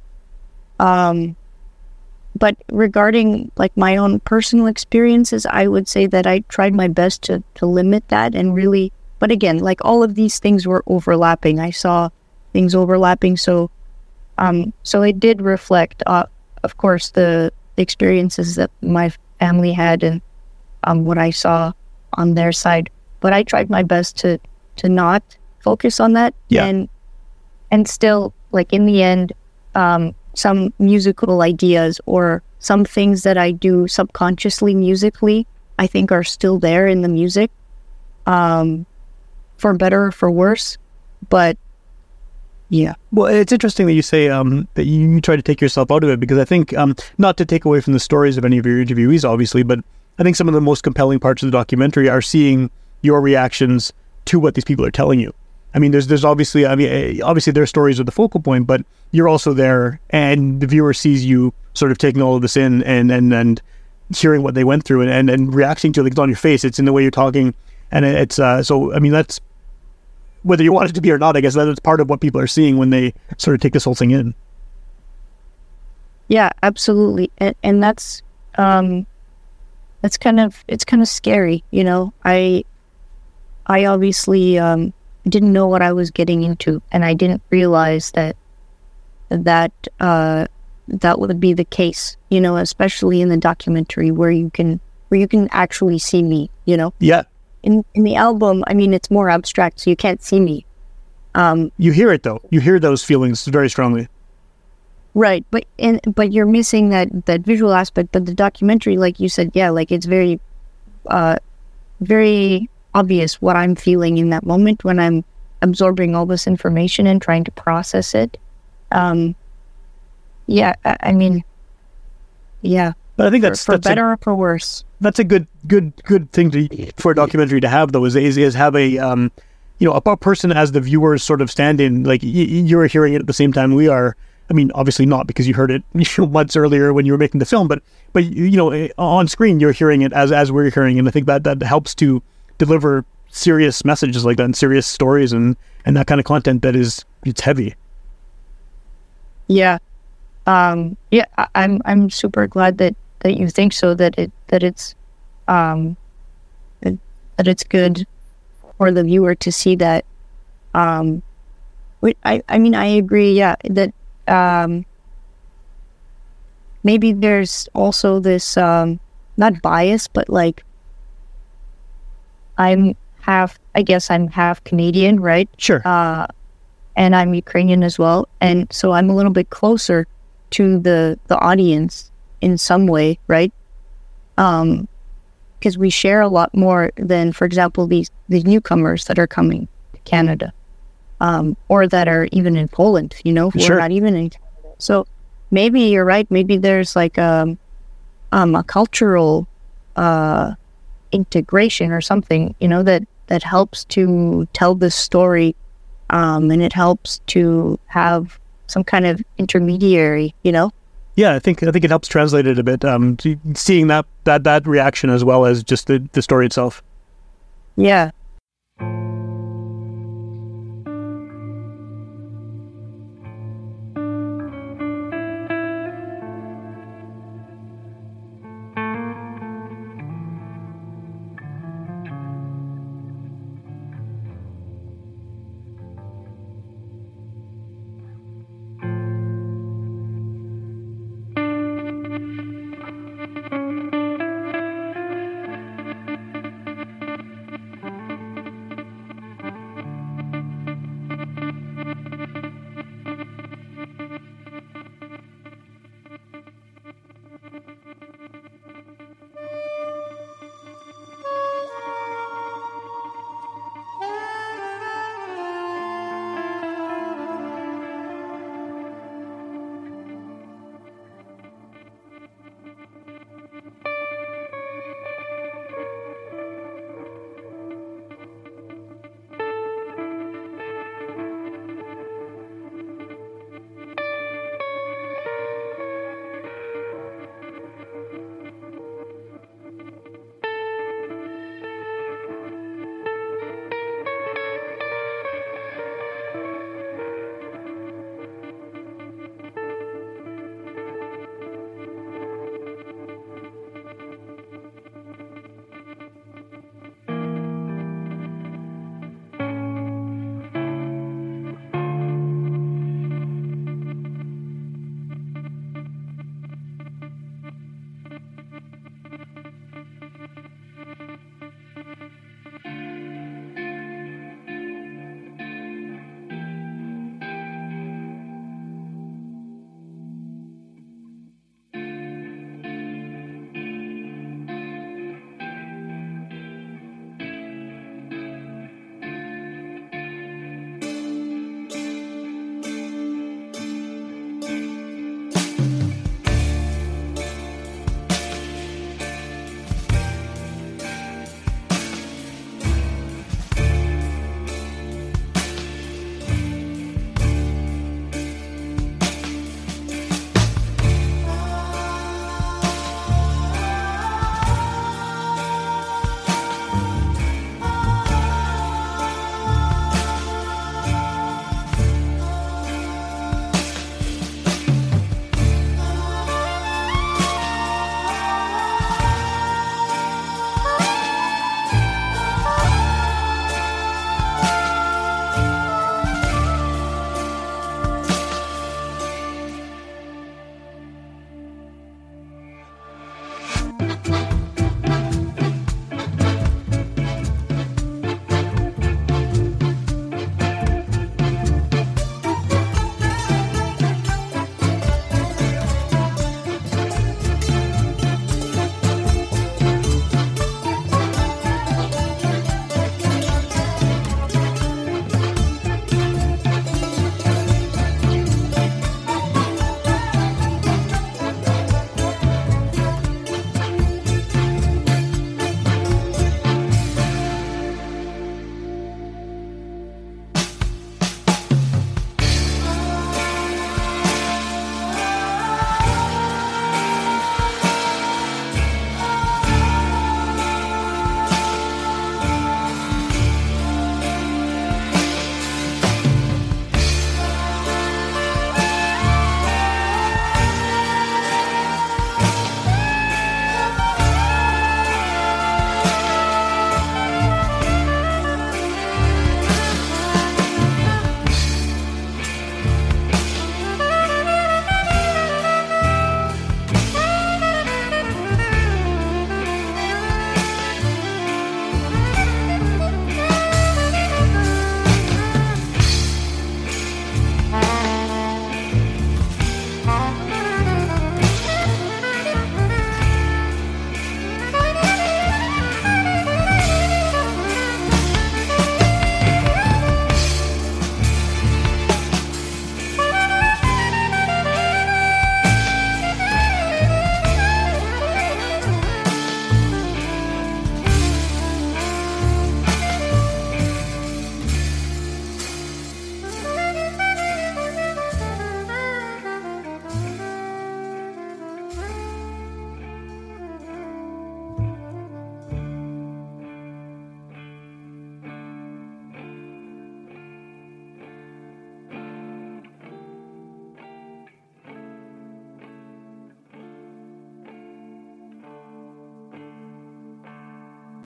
but regarding like my own personal experiences, I would say that I tried my best to limit that and really, but again, like all of these things were overlapping. I saw things overlapping. So it did reflect, of course, the experiences that my family had and what I saw on their side. But I tried my best to not focus on that. Yeah. And still, like in the end, some musical ideas or some things that I do subconsciously musically, I think are still there in the music, for better or for worse. But yeah. Well, it's interesting that you say that you try to take yourself out of it, because I think, not to take away from the stories of any of your interviewees, obviously, but I think some of the most compelling parts of the documentary are seeing your reactions to what these people are telling you. I mean, there's obviously, obviously their stories are the focal point, but you're also there, and the viewer sees you sort of taking all of this in and hearing what they went through and reacting to it. Like, it's on your face, it's in the way you're talking, and it's so. I mean, that's whether you want it to be or not. I guess that's part of what people are seeing when they sort of take this whole thing in. Yeah, absolutely, and that's kind of scary, you know. I obviously didn't know what I was getting into, and I didn't realize that would be the case, you know, especially in the documentary where you can actually see me, you know. Yeah. In the album, I mean, it's more abstract, so you can't see me. You hear it though. You hear those feelings very strongly. Right, but you're missing that visual aspect. But the documentary, like you said, yeah, like it's very, very obvious what I'm feeling in that moment when I'm absorbing all this information and trying to process it. Yeah, I mean, yeah. But I think that's for better or for worse. That's a good thing for a documentary to have, though, is have a a person as the viewer sort of stand in, like you're hearing it at the same time we are. I mean, obviously not, because you heard it months earlier when you were making the film, but on screen you're hearing it as we're hearing it. And I think that helps to deliver serious messages like that and serious stories and that kind of content it's heavy. Yeah. I'm super glad that you think so, that it's good for the viewer to see that. I mean, I agree. Yeah. That, maybe there's also this, not bias, but like, I'm half Canadian, right? Sure. And I'm Ukrainian as well. And so I'm a little bit closer to the audience in some way, right? Because we share a lot more than, for example, these newcomers that are coming to Canada, or that are even in Poland, who Sure. are not even in Canada. So maybe you're right. Maybe there's like a cultural integration or something, that helps to tell this story, and it helps to have some kind of intermediary, Yeah, I think it helps translate it a bit. Seeing that reaction as well as just the story itself. Yeah,